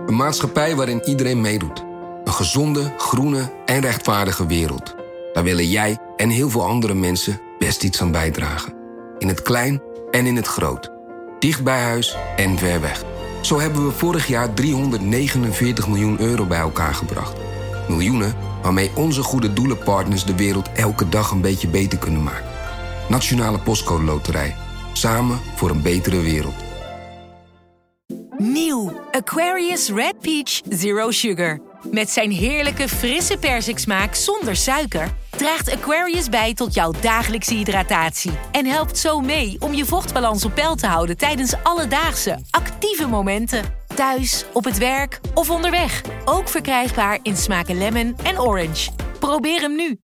Een maatschappij waarin iedereen meedoet. Een gezonde, groene en rechtvaardige wereld. Daar willen jij en heel veel andere mensen best iets aan bijdragen. In het klein en in het groot. Dicht bij huis en ver weg. Zo hebben we vorig jaar 349 miljoen euro bij elkaar gebracht. Miljoenen waarmee onze goede doelenpartners de wereld elke dag een beetje beter kunnen maken. Nationale Postcode Loterij. Samen voor een betere wereld. Nieuw Aquarius Red Peach Zero Sugar. Met zijn heerlijke frisse persiksmaak zonder suiker draagt Aquarius bij tot jouw dagelijkse hydratatie. En helpt zo mee om je vochtbalans op peil te houden tijdens alledaagse, actieve momenten. Thuis, op het werk of onderweg. Ook verkrijgbaar in smaken lemon en orange. Probeer hem nu.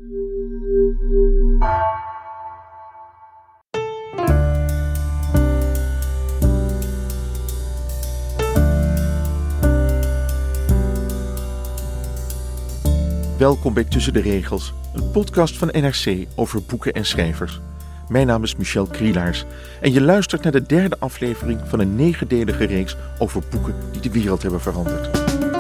Welkom bij Tussen de Regels, een podcast van NRC over boeken en schrijvers. Mijn naam is Michel Krielaars en je luistert naar de derde aflevering van een 9-delige reeks over boeken die de wereld hebben veranderd.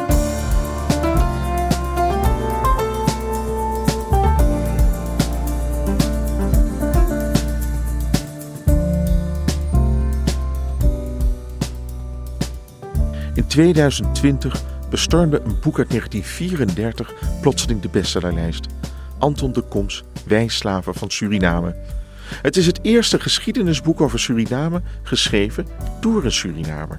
In 2020 bestormde een boek uit 1934 plotseling de bestsellerlijst. Anton de Coms, Wij slaven van Suriname. Het is het eerste geschiedenisboek over Suriname geschreven door een Surinamer.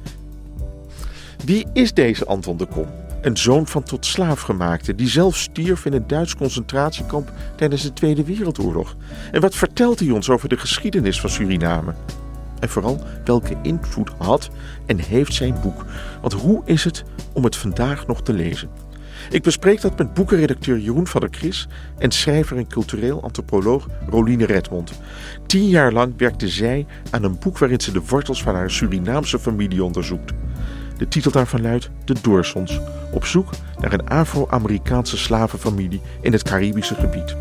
Wie is deze Anton de Kom? Een zoon van tot slaafgemaakte die zelf stierf in een Duits concentratiekamp tijdens de Tweede Wereldoorlog. En wat vertelt hij ons over de geschiedenis van Suriname? En vooral, welke invloed had en heeft zijn boek? Want hoe is het om het vandaag nog te lezen? Ik bespreek dat met boekenredacteur Jeroen van der Kris en schrijver en cultureel antropoloog Roline Redmond. 10 jaar lang werkte zij aan een boek waarin ze de wortels van haar Surinaamse familie onderzoekt. De titel daarvan luidt De Doorsons, op zoek naar een Afro-Amerikaanse slavenfamilie in het Caribische gebied.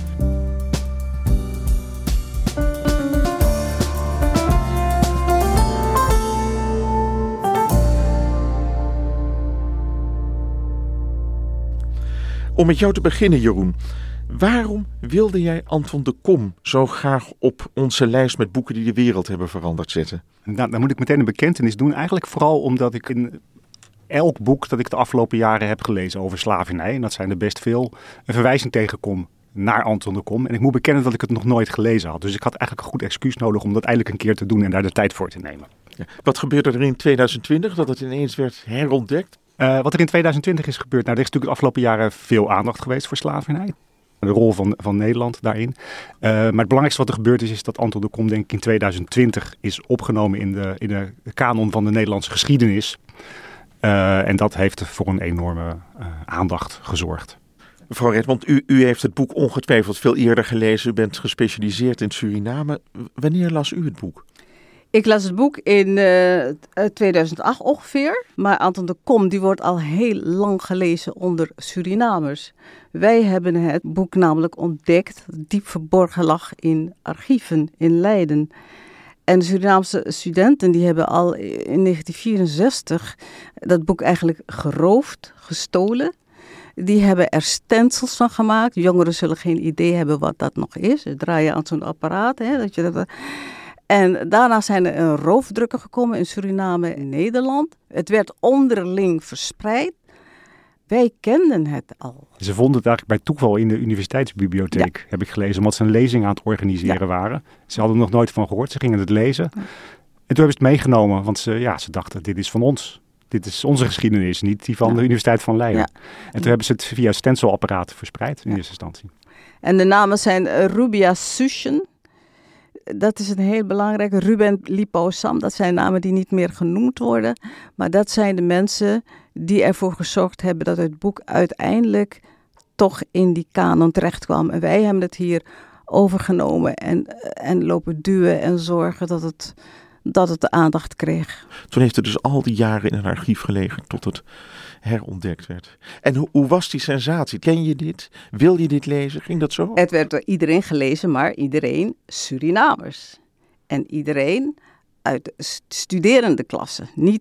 Om met jou te beginnen, Jeroen. Waarom wilde jij Anton de Kom zo graag op onze lijst met boeken die de wereld hebben veranderd zetten? Nou, dan moet ik meteen een bekentenis doen. Eigenlijk vooral omdat ik in elk boek dat ik de afgelopen jaren heb gelezen over slavernij, en dat zijn er best veel, een verwijzing tegenkom naar Anton de Kom. En ik moet bekennen dat ik het nog nooit gelezen had. Dus ik had eigenlijk een goed excuus nodig om dat eindelijk een keer te doen en daar de tijd voor te nemen. Ja. Wat gebeurde er in 2020 dat het ineens werd herontdekt? Wat er in 2020 is gebeurd, nou, er is natuurlijk de afgelopen jaren veel aandacht geweest voor slavernij. De rol van Nederland daarin. Maar het belangrijkste wat er gebeurd is dat Anton de Kom denk ik in 2020 is opgenomen in de kanon van de Nederlandse geschiedenis. En dat heeft voor een enorme aandacht gezorgd. Mevrouw Redmond, u heeft het boek ongetwijfeld veel eerder gelezen. U bent gespecialiseerd in Suriname. Wanneer las u het boek? Ik las het boek in 2008 ongeveer. Maar Anton de Kom die wordt al heel lang gelezen onder Surinamers. Wij hebben het boek namelijk ontdekt dat diep verborgen lag in archieven in Leiden. En de Surinaamse studenten die hebben al in 1964 dat boek eigenlijk geroofd, gestolen. Die hebben er stencils van gemaakt. Jongeren zullen geen idee hebben wat dat nog is. Ze draaien aan zo'n apparaat. En daarna zijn er roofdrukken gekomen in Suriname en Nederland. Het werd onderling verspreid. Wij kenden het al. Ze vonden het eigenlijk bij toeval in de universiteitsbibliotheek, heb ik gelezen, omdat ze een lezing aan het organiseren waren. Ze hadden er nog nooit van gehoord, ze gingen het lezen. En toen hebben ze het meegenomen, want ze dachten, dit is van ons. Dit is onze geschiedenis, niet die van de Universiteit van Leiden. Ja. En toen hebben ze het via stencilapparaten verspreid in eerste instantie. En de namen zijn Rubia Sushen. Dat is een heel belangrijke. Ruben Lipausam, dat zijn namen die niet meer genoemd worden. Maar dat zijn de mensen die ervoor gezorgd hebben dat het boek uiteindelijk toch in die kanon terecht kwam. En wij hebben het hier overgenomen en lopen duwen en zorgen dat het de aandacht kreeg. Toen heeft het dus al die jaren in een archief gelegen tot het herontdekt werd. En hoe was die sensatie? Ken je dit? Wil je dit lezen? Ging dat zo? Het werd door iedereen gelezen, maar iedereen Surinamers. En iedereen uit de studerende klasse. Niet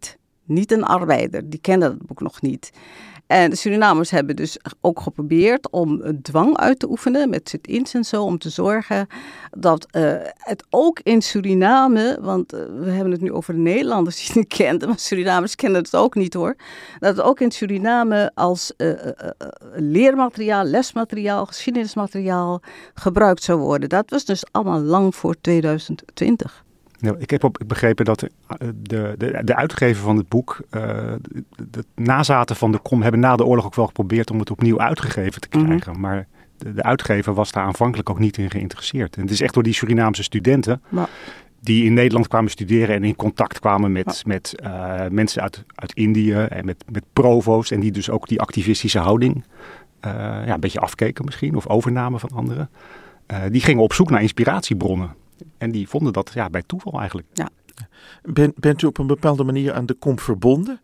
niet een arbeider. Die kende dat boek nog niet. En de Surinamers hebben dus ook geprobeerd om dwang uit te oefenen met sit-ins en zo, om te zorgen dat het ook in Suriname, want we hebben het nu over de Nederlanders die het kenden, maar Surinamers kennen het ook niet hoor, dat het ook in Suriname als leermateriaal, lesmateriaal, geschiedenismateriaal gebruikt zou worden. Dat was dus allemaal lang voor 2020. Nou, ik heb begrepen dat de uitgever van het boek, de nazaten van de KOM hebben na de oorlog ook wel geprobeerd om het opnieuw uitgegeven te krijgen. Mm-hmm. Maar de uitgever was daar aanvankelijk ook niet in geïnteresseerd. En het is echt door die Surinaamse studenten die in Nederland kwamen studeren en in contact kwamen met mensen uit Indië en met provo's. En die dus ook die activistische houding een beetje afkeken misschien of overnamen van anderen. Die gingen op zoek naar inspiratiebronnen. En die vonden dat bij toeval eigenlijk. Ja. Bent u op een bepaalde manier aan de KOM verbonden?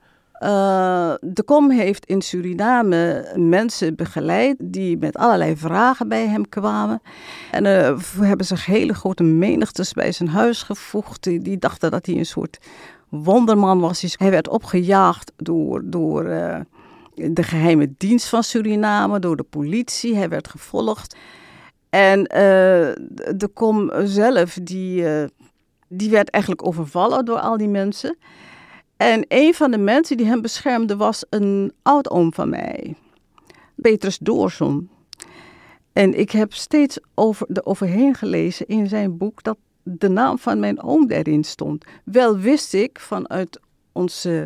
De KOM heeft in Suriname mensen begeleid die met allerlei vragen bij hem kwamen. En hebben zich hele grote menigtes bij zijn huis gevoegd. Die dachten dat hij een soort wonderman was. Hij werd opgejaagd door de geheime dienst van Suriname, door de politie. Hij werd gevolgd. En de KOM zelf, die werd eigenlijk overvallen door al die mensen. En een van de mensen die hem beschermde was een oudoom van mij, Petrus Doorson. En ik heb steeds overheen gelezen in zijn boek dat de naam van mijn oom daarin stond. Wel wist ik vanuit onze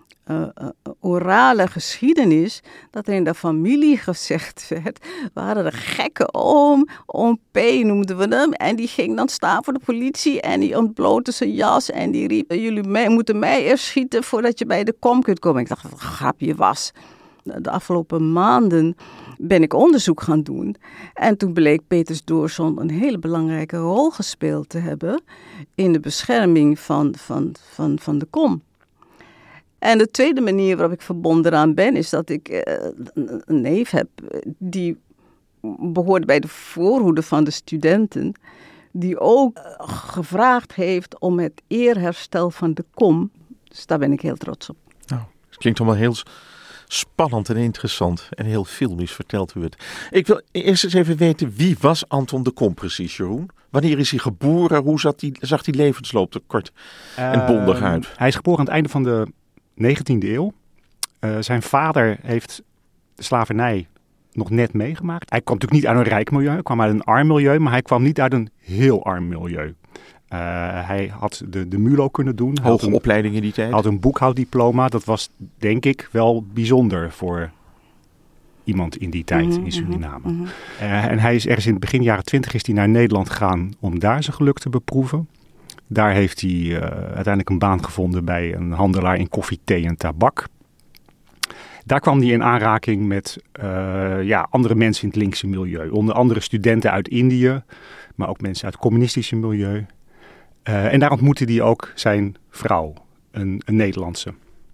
orale geschiedenis dat er in de familie gezegd werd, waren de gekke oom P noemden we hem, en die ging dan staan voor de politie en die ontblootte zijn jas en die riep, jullie moeten mij eerst schieten voordat je bij de KOM kunt komen. Ik dacht dat het een grapje was. De afgelopen maanden ben ik onderzoek gaan doen en toen bleek Petrus Doorson een hele belangrijke rol gespeeld te hebben in de bescherming van de KOM. En de tweede manier waarop ik verbonden aan ben, is dat ik een neef heb die behoorde bij de voorhoede van de studenten, die ook gevraagd heeft om het eerherstel van de KOM. Dus daar ben ik heel trots op. Nou, het klinkt allemaal heel spannend en interessant en heel filmisch vertelt u het. Ik wil eerst eens even weten, wie was Anton de KOM precies, Jeroen? Wanneer is hij geboren? Hoe zag die levensloop er kort en bondig uit? Hij is geboren aan het einde van de 19e eeuw. Zijn vader heeft de slavernij nog net meegemaakt. Hij kwam natuurlijk niet uit een rijk milieu, hij kwam uit een arm milieu, maar hij kwam niet uit een heel arm milieu. Hij had de MULO kunnen doen. Hoge opleiding in die tijd. Hij had een boekhouddiploma. Dat was denk ik wel bijzonder voor iemand in die tijd in Suriname. Mm-hmm. En hij is ergens in het begin jaren 20 is hij naar Nederland gegaan om daar zijn geluk te beproeven. Daar heeft hij uiteindelijk een baan gevonden bij een handelaar in koffie, thee en tabak. Daar kwam hij in aanraking met andere mensen in het linkse milieu. Onder andere studenten uit Indië, maar ook mensen uit het communistische milieu. En daar ontmoette hij ook zijn vrouw, een Nederlandse.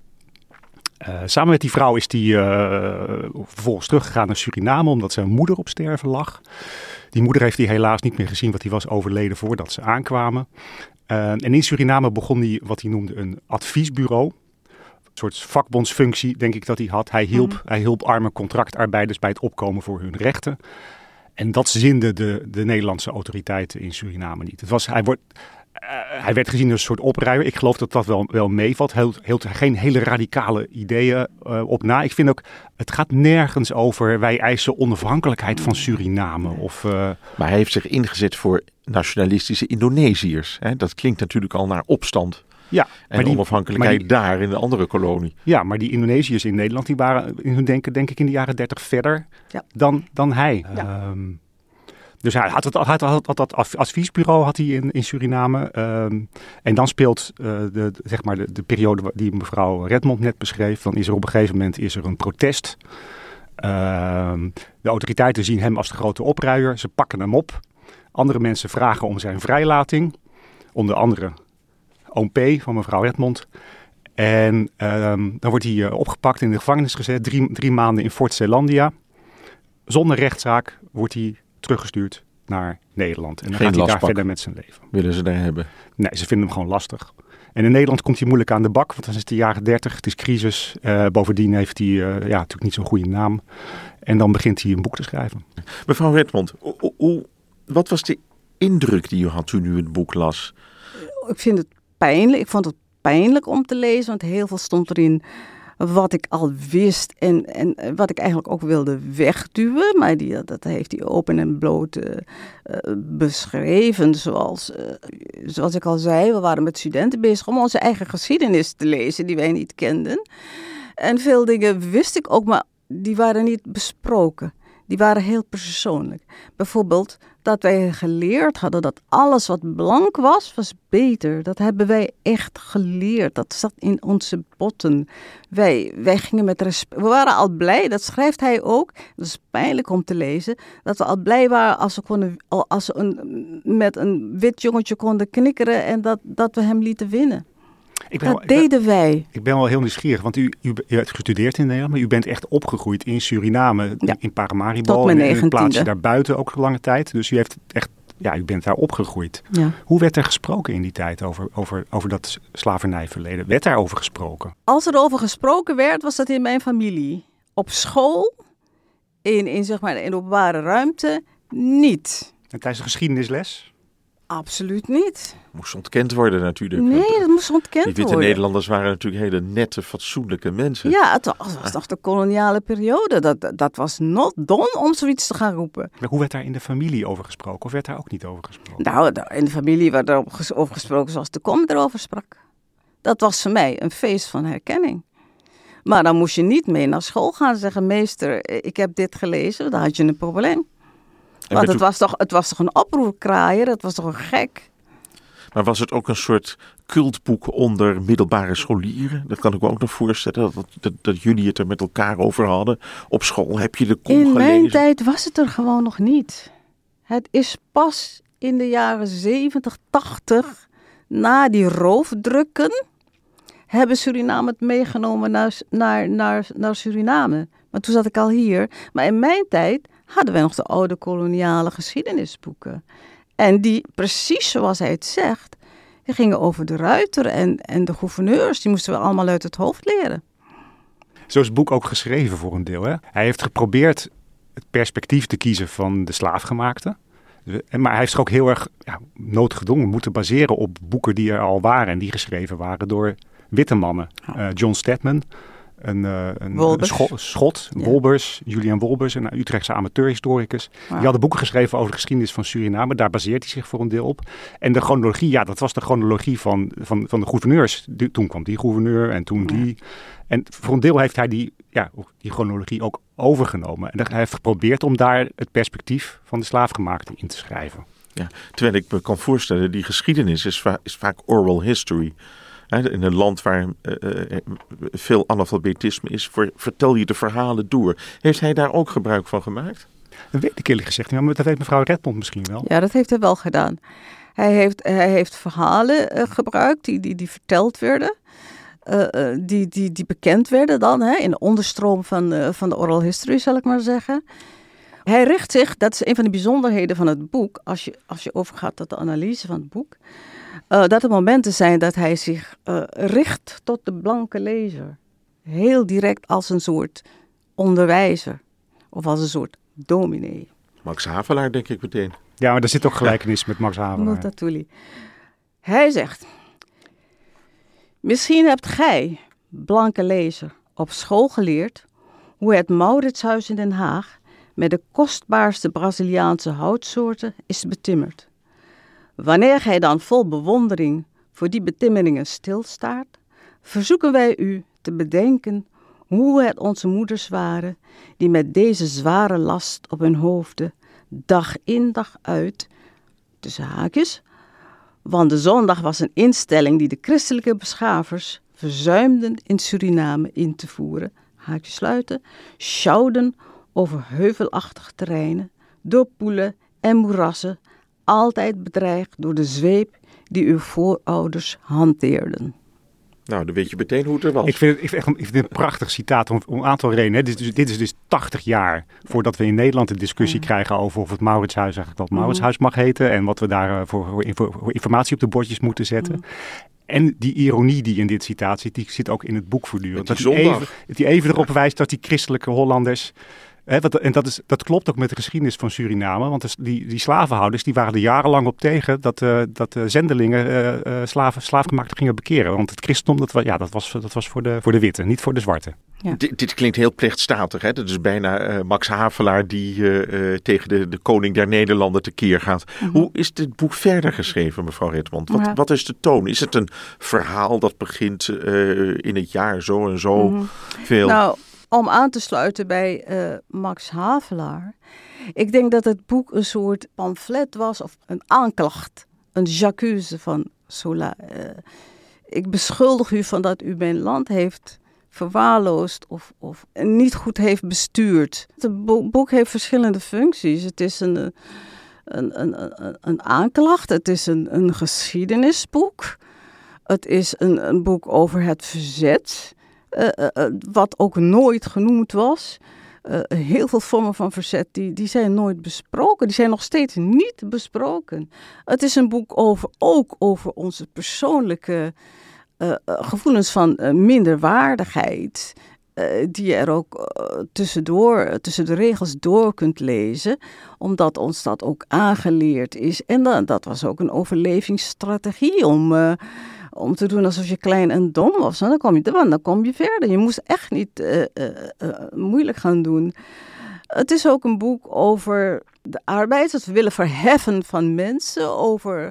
Samen met die vrouw is hij vervolgens teruggegaan naar Suriname, omdat zijn moeder op sterven lag. Die moeder heeft hij helaas niet meer gezien, want die was overleden voordat ze aankwamen. En in Suriname begon hij wat hij noemde een adviesbureau. Een soort vakbondsfunctie, denk ik dat hij had. Hij hielp arme contractarbeiders bij het opkomen voor hun rechten. En dat zinden de Nederlandse autoriteiten in Suriname niet. Hij werd gezien als een soort opruimer. Ik geloof dat dat wel meevalt. Hield geen hele radicale ideeën op na. Ik vind ook, het gaat nergens over wij eisen onafhankelijkheid van Suriname. Maar hij heeft zich ingezet voor nationalistische Indonesiërs. Hè? Dat klinkt natuurlijk al naar opstand. Ja, en onafhankelijkheid daar in de andere kolonie. Ja, maar die Indonesiërs in Nederland, die waren in hun denken denk ik in de jaren 30 verder dan hij. Ja. Dus hij had dat adviesbureau had hij in Suriname. En dan speelt de periode die mevrouw Redmond net beschreef. Dan is er op een gegeven moment een protest. De autoriteiten zien hem als de grote opruier. Ze pakken hem op. Andere mensen vragen om zijn vrijlating. Onder andere oom P. van mevrouw Redmond. En dan wordt hij opgepakt en in de gevangenis gezet. 3 maanden in Fort Zeelandia. Zonder rechtszaak wordt hij teruggestuurd naar Nederland. En dan gaat hij daar verder met zijn leven. Willen ze daar hebben? Nee, ze vinden hem gewoon lastig. En in Nederland komt hij moeilijk aan de bak, want dan is het de jaren 30, het is crisis. Bovendien heeft hij natuurlijk niet zo'n goede naam. En dan begint hij een boek te schrijven. Mevrouw Redmond, wat was de indruk die u had toen u het boek las? Ik vind het pijnlijk. Ik vond het pijnlijk om te lezen, want heel veel stond erin wat ik al wist en wat ik eigenlijk ook wilde wegduwen. Maar dat heeft hij open en bloot beschreven. Zoals ik al zei, we waren met studenten bezig om onze eigen geschiedenis te lezen die wij niet kenden. En veel dingen wist ik ook, maar die waren niet besproken. Die waren heel persoonlijk. Bijvoorbeeld dat wij geleerd hadden dat alles wat blank was beter. Dat hebben wij echt geleerd. Dat zat in onze botten. Wij gingen met respect. We waren al blij, dat schrijft hij ook. Dat is pijnlijk om te lezen. Dat we al blij waren als we met een wit jongetje konden knikkeren en dat we hem lieten winnen. Deden wij. Ik ben wel heel nieuwsgierig, want u hebt gestudeerd in Nederland, maar u bent echt opgegroeid in Suriname, in Paramaribo, en in een plaatsje daarbuiten ook lange tijd. Dus u heeft echt, u bent daar opgegroeid. Ja. Hoe werd er gesproken in die tijd over dat slavernijverleden? Werd daarover gesproken? Als er over gesproken werd, was dat in mijn familie. Op school, in de openbare ruimte, niet. En tijdens de geschiedenisles? Absoluut niet. Moest ontkend worden natuurlijk. Nee, dat moest ontkend worden. Die witte Nederlanders waren natuurlijk hele nette, fatsoenlijke mensen. Ja, het was nog de koloniale periode. Dat was not done om zoiets te gaan roepen. Maar hoe werd daar in de familie over gesproken? Of werd daar ook niet over gesproken? Nou, in de familie werd er over gesproken zoals de kom erover sprak. Dat was voor mij een feest van herkenning. Maar dan moest je niet mee naar school gaan zeggen, meester, ik heb dit gelezen. Dan had je een probleem. Want het was toch een oproerkraaier, het was toch een gek. Maar was het ook een soort cultboek onder middelbare scholieren? Dat kan ik me ook nog voorstellen, dat jullie het er met elkaar over hadden. Op school heb je de kom gelezen. In mijn tijd was het er gewoon nog niet. Het is pas in de jaren 70, 80, na die roofdrukken, hebben Suriname het meegenomen naar Suriname. Maar toen zat ik al hier. Maar in mijn tijd hadden wij nog de oude koloniale geschiedenisboeken. En die, precies zoals hij het zegt, die gingen over de ruiter en de gouverneurs. Die moesten we allemaal uit het hoofd leren. Zo is het boek ook geschreven voor een deel. Hè? Hij heeft geprobeerd het perspectief te kiezen van de slaafgemaakte. Maar hij heeft zich ook heel erg noodgedwongen moeten baseren op boeken die er al waren. En die geschreven waren door witte mannen. John Stedman, een Schot, Wolbers, Julian Wolbers, een Utrechtse amateurhistoricus. Die hadden boeken geschreven over de geschiedenis van Suriname. Daar baseert hij zich voor een deel op. En de chronologie, dat was de chronologie van de gouverneurs. Toen kwam die gouverneur en toen die. En voor een deel heeft hij die chronologie ook overgenomen. En hij heeft geprobeerd om daar het perspectief van de slaafgemaakte in te schrijven. Ja, terwijl ik me kan voorstellen, die geschiedenis is vaak oral history. In een land waar veel analfabetisme is, vertel je de verhalen door. Heeft hij daar ook gebruik van gemaakt? Dat weet ik eerlijk gezegd niet, maar dat weet mevrouw Redmond misschien wel. Ja, dat heeft hij wel gedaan. Hij heeft verhalen gebruikt die verteld werden. Die bekend werden dan in de onderstroom van de oral history, zal ik maar zeggen. Hij richt zich, dat is een van de bijzonderheden van het boek, als je overgaat tot de analyse van het boek, dat er momenten zijn dat hij zich richt tot de blanke lezer. Heel direct als een soort onderwijzer of als een soort dominee. Max Havelaar, denk ik meteen. Ja, maar er zit ook gelijkenis met Max Havelaar. Multatuli. Hij zegt, misschien hebt gij, blanke lezer, op school geleerd hoe het Mauritshuis in Den Haag met de kostbaarste Braziliaanse houtsoorten is betimmerd. Wanneer gij dan vol bewondering voor die betimmeringen stilstaart, verzoeken wij u te bedenken hoe het onze moeders waren, die met deze zware last op hun hoofden, dag in dag uit, tussen haakjes, want de zondag was een instelling die de christelijke beschavers verzuimden in Suriname in te voeren, haakjes sluiten, sjouwden over heuvelachtige terreinen, door poelen en moerassen, altijd bedreigd door de zweep die uw voorouders hanteerden. Nou, dan weet je meteen hoe het er was. Ik vind het een prachtig citaat om een aantal redenen. Dit is dus 80 jaar voordat we in Nederland een discussie krijgen over of het Mauritshuis eigenlijk wel Mauritshuis mag heten en wat we daar voor informatie op de bordjes moeten zetten. En die ironie die in dit citaat zit, die zit ook in het boek voortdurend. Dat hij even erop wijst dat die christelijke Hollanders... dat klopt ook met de geschiedenis van Suriname. Want die slavenhouders die waren er jarenlang op tegen dat de zendelingen slaafgemaakten gingen bekeren. Want het christendom dat was voor de witte, niet voor de zwarte. Ja. Dit klinkt heel plechtstatig. Hè? Dat is bijna Max Havelaar die tegen de koning der Nederlanden tekeer gaat. Mm-hmm. Hoe is dit boek verder geschreven, mevrouw Redmond? Wat is de toon? Is het een verhaal dat begint in het jaar zo en zo veel? Nou, om aan te sluiten bij Max Havelaar. Ik denk dat het boek een soort pamflet was of een aanklacht. Een j'accuse van Zola. Ik beschuldig u van dat u mijn land heeft verwaarloosd of niet goed heeft bestuurd. Het boek heeft verschillende functies. Het is een aanklacht. Het is een geschiedenisboek. Het is een boek over het verzet. Wat ook nooit genoemd was. Heel veel vormen van verzet die zijn nooit besproken. Die zijn nog steeds niet besproken. Het is een boek ook over onze persoonlijke gevoelens van minderwaardigheid. Die je er ook tussen de regels door kunt lezen. Omdat ons dat ook aangeleerd is. En dat was ook een overlevingsstrategie om te doen alsof je klein en dom was. Dan kom je verder. Je moest echt niet moeilijk gaan doen. Het is ook een boek over de arbeid. Dat we willen verheffen van mensen. Over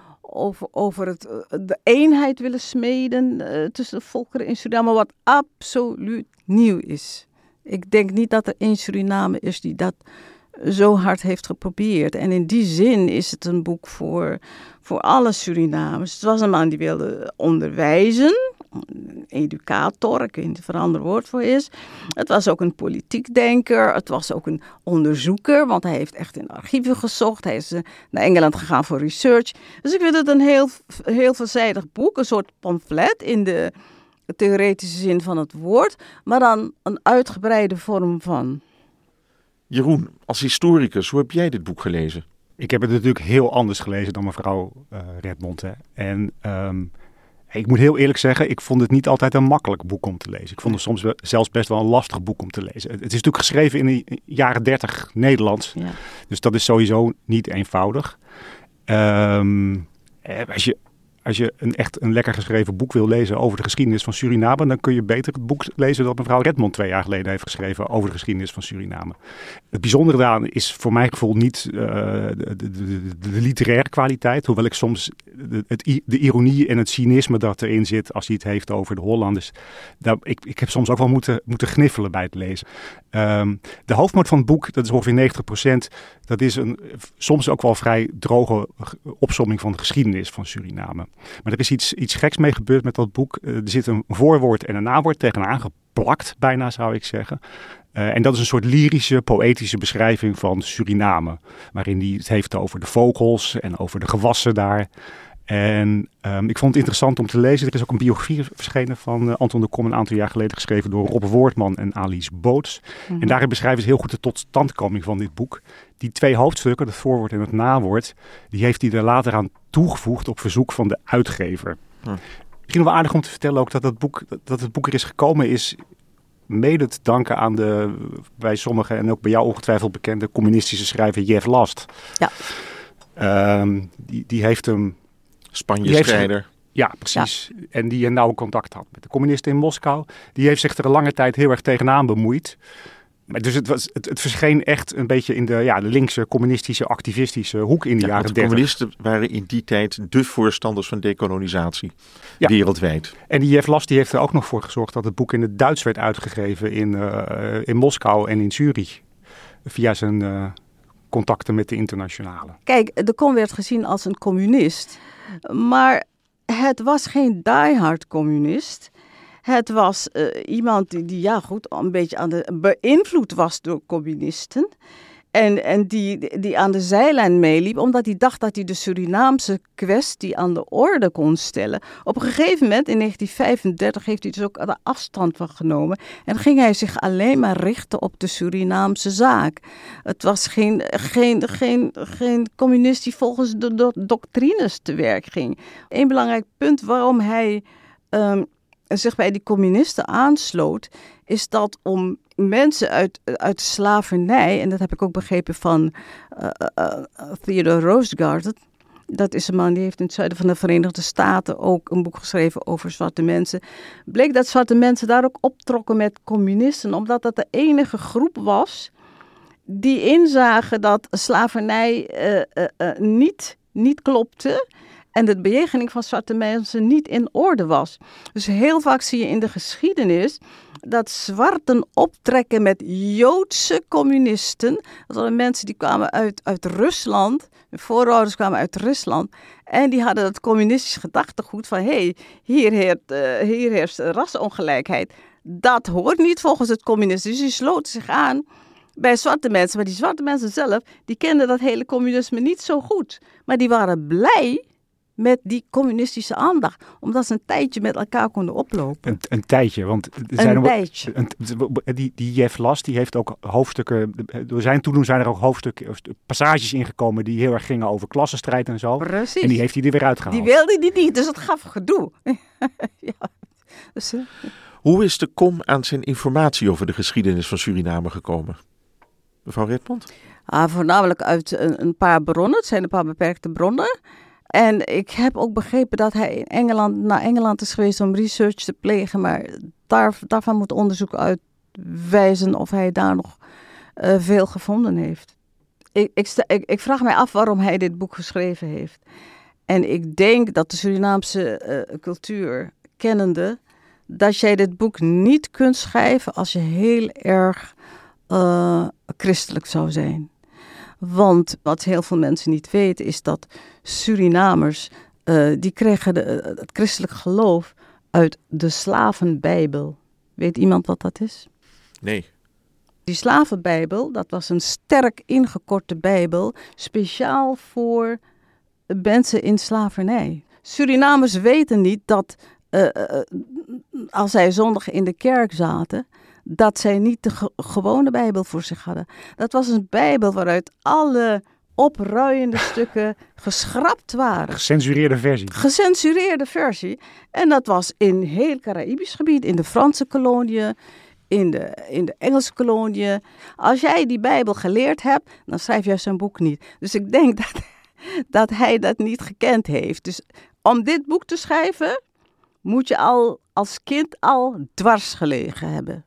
de eenheid willen smeden tussen de volkeren in Suriname. Wat absoluut nieuw is. Ik denk niet dat er één Suriname is die dat zo hard heeft geprobeerd. En in die zin is het een boek voor alle Surinamers. Het was een man die wilde onderwijzen. Een educator, ik weet niet of er een ander woord voor is. Het was ook een politiek denker. Het was ook een onderzoeker, want hij heeft echt in archieven gezocht. Hij is naar Engeland gegaan voor research. Dus ik vind het een heel veelzijdig boek. Een soort pamflet in de theoretische zin van het woord. Maar dan een uitgebreide vorm van. Jeroen, als historicus, hoe heb jij dit boek gelezen? Ik heb het natuurlijk heel anders gelezen dan mevrouw Redmond. Hè. En ik moet heel eerlijk zeggen, ik vond het niet altijd een makkelijk boek om te lezen. Ik vond het soms zelfs best wel een lastig boek om te lezen. Het is natuurlijk geschreven in de jaren 30 Nederlands. Ja. Dus dat is sowieso niet eenvoudig. Als je een lekker geschreven boek wil lezen over de geschiedenis van Suriname, dan kun je beter het boek lezen dat mevrouw Redmond 2 jaar geleden heeft geschreven over de geschiedenis van Suriname. Het bijzondere daaraan is voor mijn gevoel niet de literaire kwaliteit, hoewel ik soms de ironie en het cynisme dat erin zit als hij het heeft over de Hollanders. Ik heb soms ook wel moeten gniffelen bij het lezen. De hoofdmoot van het boek, dat is ongeveer 90%, dat is een soms ook wel vrij droge opsomming van de geschiedenis van Suriname. Maar er is iets geks mee gebeurd met dat boek. Er zit een voorwoord en een nawoord tegenaan geplakt, bijna zou ik zeggen. En dat is een soort lyrische, poëtische beschrijving van Suriname. Waarin hij het heeft over de vogels en over de gewassen daar. En ik vond het interessant om te lezen. Er is ook een biografie verschenen van Anton de Kom een aantal jaar geleden, geschreven door Rob Woordman en Alice Boots. Mm-hmm. En daarin beschrijven ze heel goed de totstandkoming van dit boek. Die 2 hoofdstukken, het voorwoord en het nawoord, die heeft hij er later aan toegevoegd op verzoek van de uitgever. Misschien wel aardig om te vertellen ook dat het boek er is gekomen is mede te danken aan de, bij sommigen en ook bij jou ongetwijfeld bekende communistische schrijver Jeff Last. Ja. Die heeft hem... Spanje-strijder. Ja, precies. Ja. En die een nauw contact had met de communisten in Moskou. Die heeft zich er een lange tijd heel erg tegenaan bemoeid. Maar dus het verscheen echt een beetje in de linkse, communistische, activistische hoek in de jaren 30. De communisten waren in die tijd de voorstanders van dekolonisatie wereldwijd. En die Jeff Last die heeft er ook nog voor gezorgd dat het boek in het Duits werd uitgegeven in Moskou en in Zurich. Via zijn contacten met de internationale. Kijk, de Kom werd gezien als een communist. Maar het was geen diehard communist. Het was iemand die een beetje beïnvloed was door communisten. En die aan de zijlijn meeliep, omdat hij dacht dat hij de Surinaamse kwestie aan de orde kon stellen. Op een gegeven moment, in 1935, heeft hij dus ook de afstand van genomen. En ging hij zich alleen maar richten op de Surinaamse zaak. Het was geen communist die volgens de doctrines te werk ging. Een belangrijk punt waarom hij zich bij die communisten aansloot, is dat om mensen uit slavernij, en dat heb ik ook begrepen van Theodore Roosevelt, dat is een man die heeft in het zuiden van de Verenigde Staten ook een boek geschreven over zwarte mensen, bleek dat zwarte mensen daar ook optrokken met communisten, omdat dat de enige groep was die inzagen dat slavernij niet klopte en de bejegening van zwarte mensen niet in orde was. Dus heel vaak zie je in de geschiedenis dat zwarten optrekken met Joodse communisten. Dat waren mensen die kwamen uit Rusland. Hun voorouders kwamen uit Rusland. En die hadden het communistisch gedachtegoed van hier heerst rassenongelijkheid. Dat hoort niet volgens het communisme. Dus die sloten zich aan bij zwarte mensen. Maar die zwarte mensen zelf, die kenden dat hele communisme niet zo goed. Maar die waren blij met die communistische aandacht. Omdat ze een tijdje met elkaar konden oplopen. Een tijdje, want die Jeff Last, die heeft ook hoofdstukken, door zijn toedoen zijn er ook passages ingekomen die heel erg gingen over klassenstrijd en zo. Precies. En die heeft hij er weer uitgehaald. Die wilde die niet, dus dat gaf gedoe. Ja. Dus, Hoe is de KOM aan zijn informatie over de geschiedenis van Suriname gekomen? Mevrouw Redmond? Voornamelijk uit een paar bronnen. Het zijn een paar beperkte bronnen. En ik heb ook begrepen dat hij naar Engeland is geweest om research te plegen. Maar daarvan moet onderzoek uitwijzen of hij daar nog veel gevonden heeft. Ik vraag mij af waarom hij dit boek geschreven heeft. En ik denk dat de Surinaamse cultuur kennende, dat jij dit boek niet kunt schrijven als je heel erg christelijk zou zijn. Want wat heel veel mensen niet weten is dat Surinamers, die kregen het christelijk geloof uit de slavenbijbel. Weet iemand wat dat is? Nee. Die slavenbijbel, dat was een sterk ingekorte bijbel, speciaal voor mensen in slavernij. Surinamers weten niet dat als zij zondag in de kerk zaten, dat zij niet de gewone Bijbel voor zich hadden. Dat was een Bijbel waaruit alle opruiende stukken geschrapt waren. Gecensureerde versie. En dat was in heel Caraïbisch gebied, in de Franse koloniën, in de Engelse koloniën. Als jij die Bijbel geleerd hebt, dan schrijf jij zijn boek niet. Dus ik denk dat hij dat niet gekend heeft. Dus om dit boek te schrijven, moet je al als kind al dwars gelegen hebben.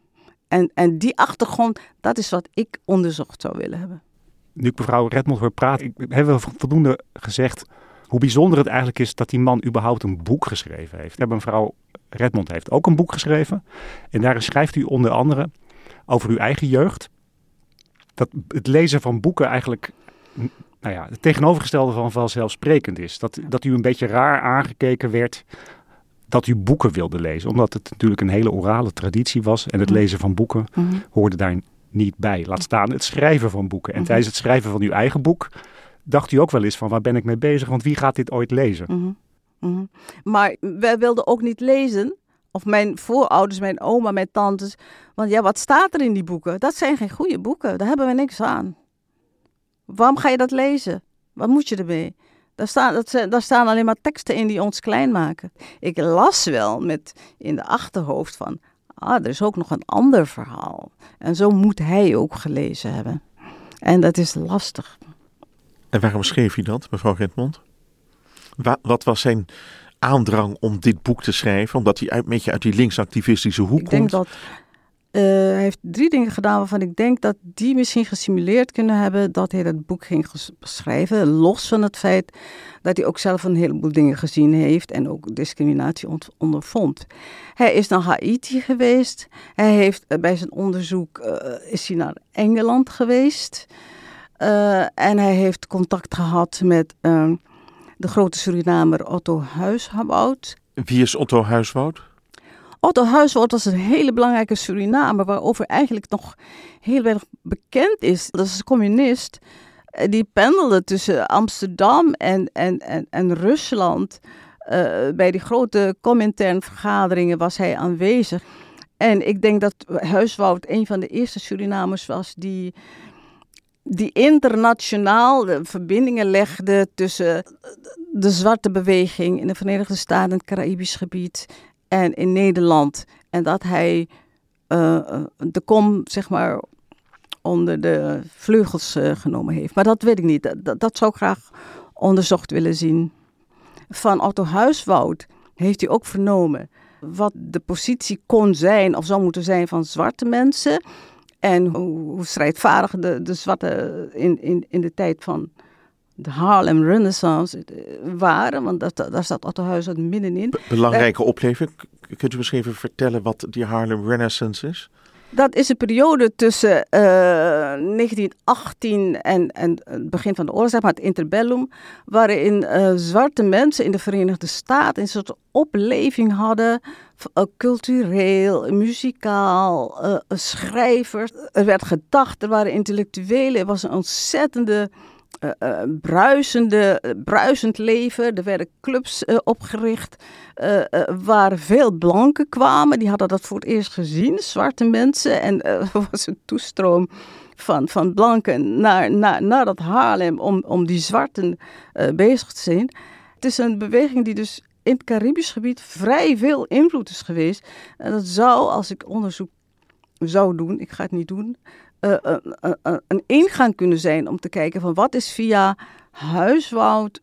En die achtergrond, dat is wat ik onderzocht zou willen hebben. Nu ik mevrouw Redmond hoor praten, hebben we voldoende gezegd hoe bijzonder het eigenlijk is dat die man überhaupt een boek geschreven heeft. Mevrouw Redmond heeft ook een boek geschreven. En daarin schrijft u onder andere over uw eigen jeugd. Dat het lezen van boeken eigenlijk het tegenovergestelde van vanzelfsprekend is. Dat u een beetje raar aangekeken werd dat u boeken wilde lezen. Omdat het natuurlijk een hele orale traditie was. En het lezen van boeken hoorde daar niet bij. Laat staan het schrijven van boeken. En tijdens het schrijven van uw eigen boek dacht u ook wel eens van waar ben ik mee bezig? Want wie gaat dit ooit lezen? Maar wij wilden ook niet lezen. Of mijn voorouders, mijn oma, mijn tantes. Want ja, wat staat er in die boeken? Dat zijn geen goede boeken. Daar hebben we niks aan. Waarom ga je dat lezen? Wat moet je ermee? Daar staan alleen maar teksten in die ons klein maken. Ik las wel met in de achterhoofd van, er is ook nog een ander verhaal. En zo moet hij ook gelezen hebben. En dat is lastig. En waarom schreef hij dat, mevrouw Redmond? Wat was zijn aandrang om dit boek te schrijven? Omdat hij een beetje uit die linksactivistische hoek komt? Ik denk dat hij heeft 3 dingen gedaan waarvan ik denk dat die misschien gesimuleerd kunnen hebben dat hij dat boek ging schrijven. Los van het feit dat hij ook zelf een heleboel dingen gezien heeft en ook discriminatie ondervond. Hij is naar Haiti geweest. Hij heeft bij zijn onderzoek is hij naar Engeland geweest. En hij heeft contact gehad met de grote Surinamer Otto Huiswoud. Wie is Otto Huiswoud? Otto Huiswoud was een hele belangrijke Surinamer, waarover eigenlijk nog heel weinig bekend is. Dat is een communist. Die pendelde tussen Amsterdam en Rusland. Bij die grote Comintern-vergaderingen was hij aanwezig. En ik denk dat Huiswoud een van de eerste Surinamers was die internationaal de verbindingen legde tussen de zwarte beweging in de Verenigde Staten, het Caraïbisch gebied en in Nederland. En dat hij de kom, zeg maar, onder de vleugels genomen heeft. Maar dat weet ik niet. Dat zou ik graag onderzocht willen zien. Van Otto Huiswoud heeft hij ook vernomen wat de positie kon zijn of zou moeten zijn van zwarte mensen. En hoe strijdvaardig de zwarte in de tijd van de Harlem Renaissance waren. Want daar staat Otto Huiswoud middenin. Belangrijke opleving. Kunt u misschien even vertellen wat die Harlem Renaissance is? Dat is een periode tussen 1918 en het begin van de oorlog, zeg maar het interbellum, waarin zwarte mensen in de Verenigde Staten een soort opleving hadden, cultureel, muzikaal, schrijvers. Er werd gedacht, er waren intellectuelen, er was een ontzettende bruisend leven. Er werden clubs opgericht waar veel blanken kwamen. Die hadden dat voor het eerst gezien, zwarte mensen. En er was een toestroom van blanken naar dat Haarlem om die zwarten bezig te zijn. Het is een beweging die dus in het Caribisch gebied vrij veel invloed is geweest. En dat zou, als ik onderzoek zou doen, ik ga het niet doen, een ingang kunnen zijn om te kijken van wat is via Huiswoud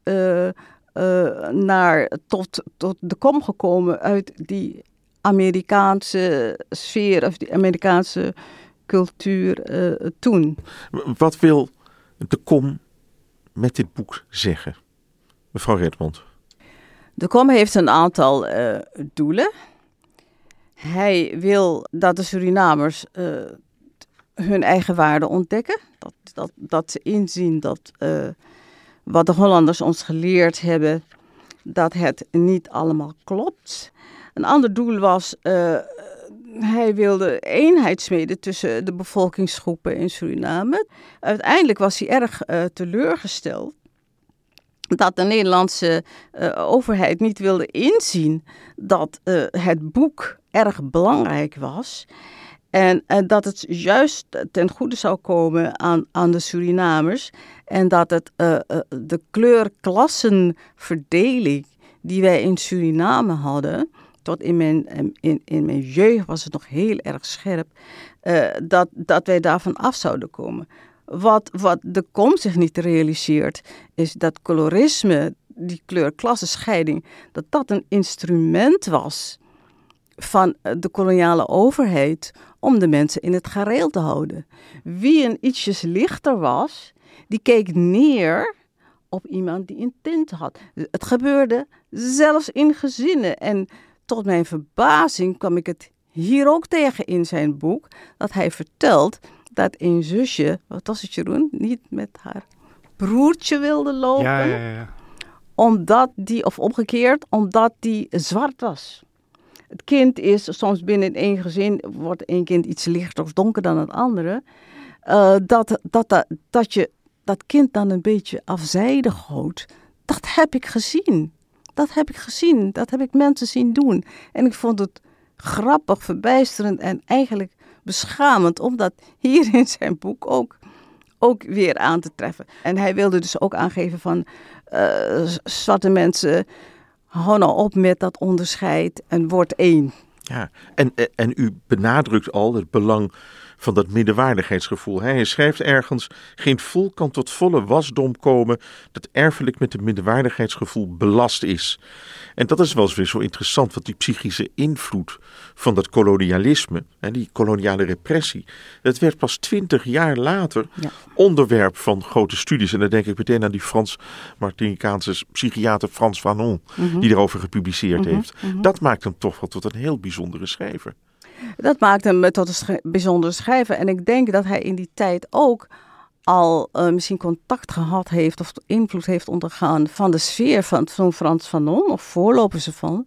tot de kom gekomen uit die Amerikaanse sfeer of die Amerikaanse cultuur toen. Wat wil de kom met dit boek zeggen, mevrouw Redmond? De kom heeft een aantal doelen. Hij wil dat de Surinamers hun eigen waarde ontdekken. Dat ze inzien dat wat de Hollanders ons geleerd hebben, dat het niet allemaal klopt. Een ander doel was, hij wilde eenheid smeden tussen de bevolkingsgroepen in Suriname. Uiteindelijk was hij erg teleurgesteld dat de Nederlandse overheid niet wilde inzien dat het boek erg belangrijk was. En dat het juist ten goede zou komen aan de Surinamers. En dat het de kleurklassenverdeling die wij in Suriname hadden, tot in mijn jeugd was het nog heel erg scherp, dat wij daarvan af zouden komen. Wat de kom zich niet realiseert, is dat colorisme, die kleurklassenscheiding, dat een instrument was van de koloniale overheid om de mensen in het gareel te houden. Wie een ietsjes lichter was, die keek neer op iemand die een tint had. Het gebeurde zelfs in gezinnen. En tot mijn verbazing kwam ik het hier ook tegen in zijn boek, dat hij vertelt dat een zusje, wat was het Jeroen, niet met haar broertje wilde lopen. Ja. Omdat omdat die zwart was. Het kind is soms binnen één gezin, wordt één kind iets lichter of donker dan het andere. Dat je dat kind dan een beetje afzijdig houdt. Dat heb ik gezien. Dat heb ik mensen zien doen. En ik vond het grappig, verbijsterend en eigenlijk beschamend om dat hier in zijn boek ook weer aan te treffen. En hij wilde dus ook aangeven van zwarte mensen, hou nou op met dat onderscheid en word één. Ja, en u benadrukt al het belang van dat middenwaardigheidsgevoel. Hij schrijft ergens, geen volk kan tot volle wasdom komen dat erfelijk met het middenwaardigheidsgevoel belast is. En dat is wel eens weer zo interessant, want die psychische invloed van dat kolonialisme en die koloniale repressie, dat werd pas 20 jaar later onderwerp van grote studies. En dan denk ik meteen aan die Frans-Martinicaanse psychiater Frans Fanon, die erover gepubliceerd heeft. Dat maakt hem toch wel tot een heel bijzondere schrijver. Dat maakt hem tot een bijzondere schrijver. En ik denk dat hij in die tijd ook al misschien contact gehad heeft of invloed heeft ondergaan van de sfeer van Frans Fanon of voorlopers ervan.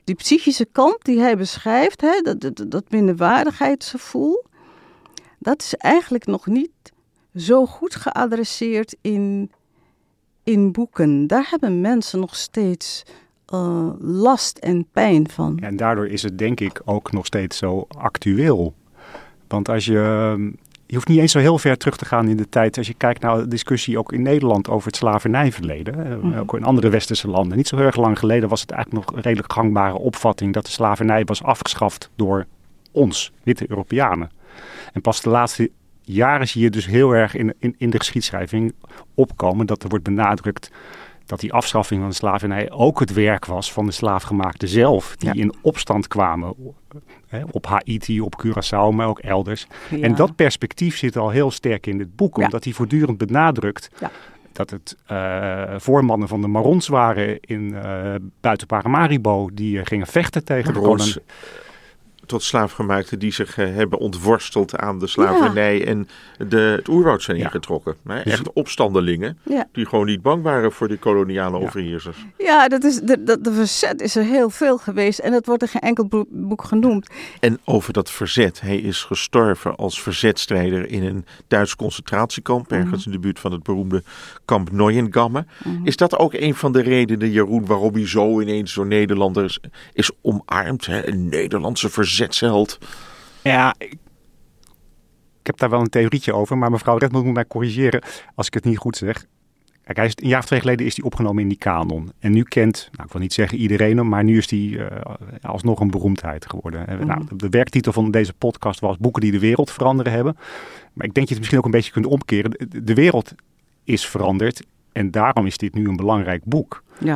Die psychische kant die hij beschrijft, hè, dat minderwaardigheidsgevoel, dat is eigenlijk nog niet zo goed geadresseerd in boeken. Daar hebben mensen nog steeds last en pijn van. En daardoor is het denk ik ook nog steeds zo actueel. Want als je hoeft niet eens zo heel ver terug te gaan in de tijd. Als je kijkt naar de discussie ook in Nederland over het slavernijverleden. Ook in andere westerse landen. Niet zo heel erg lang geleden was het eigenlijk nog een redelijk gangbare opvatting dat de slavernij was afgeschaft door ons, witte Europeanen. En pas de laatste jaren zie je dus heel erg in de geschiedschrijving opkomen dat er wordt benadrukt dat die afschaffing van de slavernij ook het werk was van de slaafgemaakten zelf. Die in opstand kwamen op Haiti, op Curaçao, maar ook elders. Ja. En dat perspectief zit al heel sterk in het boek. Omdat hij voortdurend benadrukt dat het voormannen van de Marons waren buiten Paramaribo. Die gingen vechten tegen de kolonisatie. Tot slaafgemaakten die zich hebben ontworsteld aan de slavernij en het oerwoud zijn ingetrokken. Echt opstandelingen die gewoon niet bang waren voor die koloniale overheersers. Ja, de verzet is er heel veel geweest en dat wordt in geen enkel boek genoemd. En over dat verzet, hij is gestorven als verzetstrijder in een Duits concentratiekamp, ergens in de buurt van het beroemde kamp Neuengamme. Is dat ook een van de redenen, Jeroen, waarom hij zo ineens door Nederlanders is omarmd? Hè? Een Nederlandse verzetsheld. Ja, ik heb daar wel een theorietje over, maar mevrouw Redmond moet mij corrigeren als ik het niet goed zeg. Kijk, een jaar of 2 geleden is hij opgenomen in die kanon. En nu kent, ik wil niet zeggen iedereen hem, maar nu is hij alsnog een beroemdheid geworden. Nou, de werktitel van deze podcast was Boeken die de wereld veranderen hebben. Maar ik denk dat je het misschien ook een beetje kunt omkeren. De wereld is veranderd en daarom is dit nu een belangrijk boek. Ja.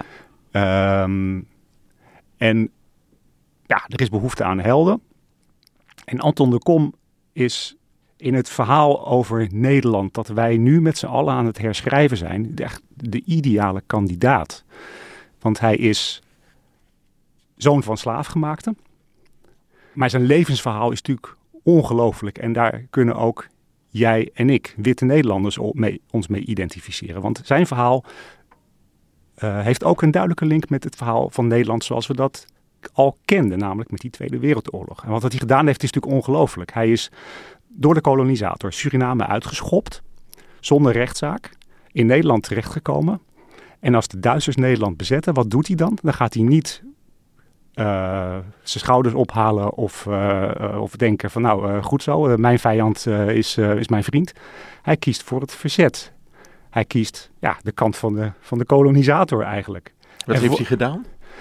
En ja, er is behoefte aan helden. En Anton de Kom is in het verhaal over Nederland dat wij nu met z'n allen aan het herschrijven zijn, echt de ideale kandidaat. Want hij is zoon van slaafgemaakten. Maar zijn levensverhaal is natuurlijk ongelooflijk. En daar kunnen ook jij en ik, witte Nederlanders, ons mee identificeren. Want zijn verhaal heeft ook een duidelijke link met het verhaal van Nederland zoals we dat al kenden, namelijk met die Tweede Wereldoorlog. En wat hij gedaan heeft is natuurlijk ongelooflijk. Hij is door de kolonisator Suriname uitgeschopt, zonder rechtszaak, in Nederland terechtgekomen. En als de Duitsers Nederland bezetten, wat doet hij dan? Dan gaat hij niet zijn schouders ophalen of denken van goed zo, mijn vijand is mijn vriend. Hij kiest voor het verzet. Hij kiest de kant van de kolonisator eigenlijk. Wat heeft hij gedaan?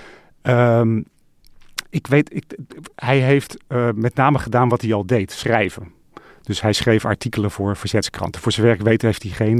Hij heeft met name gedaan wat hij al deed, schrijven. Dus hij schreef artikelen voor verzetskranten. Voor zover ik weet heeft hij geen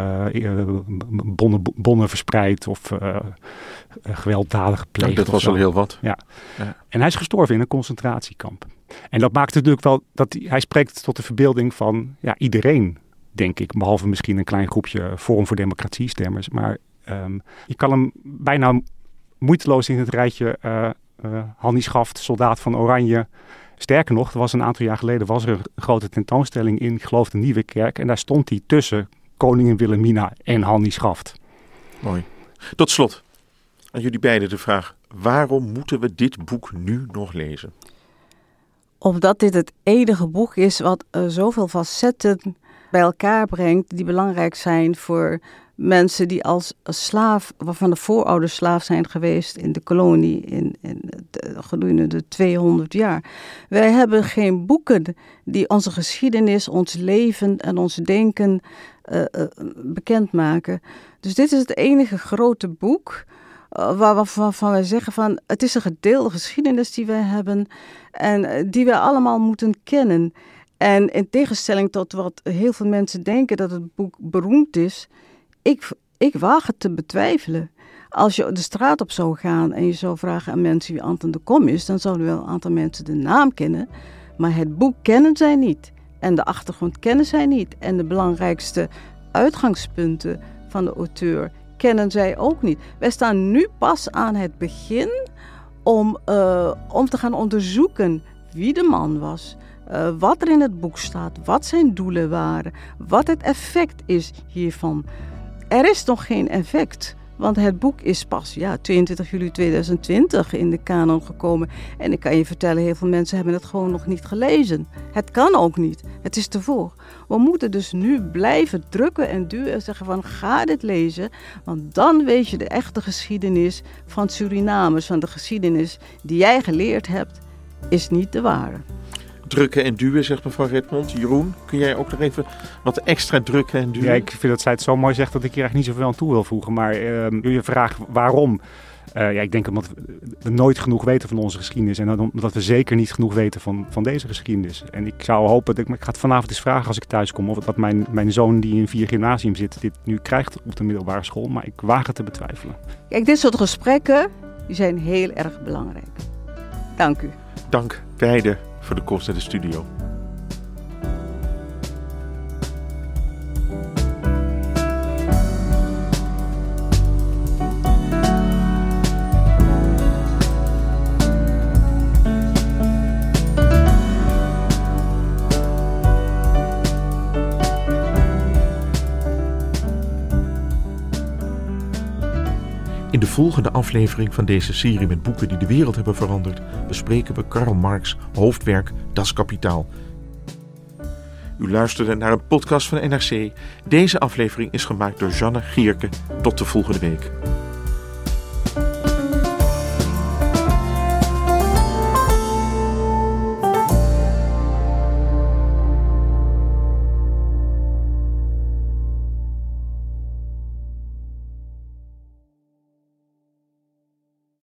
bonnen verspreid of gewelddadig gepleegd. Dat was al heel wat. Ja. En hij is gestorven in een concentratiekamp. En dat maakt natuurlijk wel dat hij spreekt tot de verbeelding van iedereen, denk ik. Behalve misschien een klein groepje Forum voor Democratie-stemmers. Maar je kan hem bijna moeiteloos in het rijtje Hannie Schaft, soldaat van Oranje. Sterker nog, een aantal jaar geleden was er een grote tentoonstelling in, ik geloof de Nieuwe Kerk. En daar stond hij tussen koningin Wilhelmina en Hannie Schaft. Mooi. Tot slot, aan jullie beiden de vraag, waarom moeten we dit boek nu nog lezen? Omdat dit het enige boek is wat zoveel facetten bij elkaar brengt die belangrijk zijn voor mensen die als slaaf, waarvan de voorouders slaaf zijn geweest in de kolonie gedurende de 200 jaar. Wij hebben geen boeken die onze geschiedenis, ons leven en ons denken bekendmaken. Dus dit is het enige grote boek waarvan wij zeggen van het is een gedeelde geschiedenis die wij hebben en die wij allemaal moeten kennen. En in tegenstelling tot wat heel veel mensen denken dat het boek beroemd is, ik waag het te betwijfelen. Als je de straat op zou gaan en je zou vragen aan mensen wie Anton de Kom is, dan zouden wel een aantal mensen de naam kennen. Maar het boek kennen zij niet. En de achtergrond kennen zij niet. En de belangrijkste uitgangspunten van de auteur kennen zij ook niet. Wij staan nu pas aan het begin om te gaan onderzoeken wie de man was. Wat er in het boek staat, wat zijn doelen waren, wat het effect is hiervan. Er is nog geen effect. Want het boek is pas 22 juli 2020 in de kanon gekomen. En ik kan je vertellen, heel veel mensen hebben het gewoon nog niet gelezen. Het kan ook niet. Het is te vroeg. We moeten dus nu blijven drukken en duwen en zeggen van ga dit lezen. Want dan weet je de echte geschiedenis van Surinamers. Van de geschiedenis die jij geleerd hebt, is niet de ware. Drukken en duwen, zegt mevrouw Redmond. Jeroen, kun jij ook nog even wat extra drukken en duwen? Ja, ik vind dat zij het zo mooi zegt dat ik hier eigenlijk niet zoveel aan toe wil voegen. Maar je vraagt waarom? Ik denk omdat we nooit genoeg weten van onze geschiedenis. En omdat we zeker niet genoeg weten van deze geschiedenis. En ik zou hopen, ik ga het vanavond eens vragen als ik thuis kom. Of dat mijn zoon die in 4 gymnasium zit, dit nu krijgt op de middelbare school. Maar ik waag het te betwijfelen. Kijk, dit soort gesprekken die zijn heel erg belangrijk. Dank u. Dank beiden voor de komst naar de studio. In de volgende aflevering van deze serie met boeken die de wereld hebben veranderd, bespreken we Karl Marx' hoofdwerk Das Kapitaal. U luisterde naar een podcast van NRC. Deze aflevering is gemaakt door Jeanne Gierke. Tot de volgende week.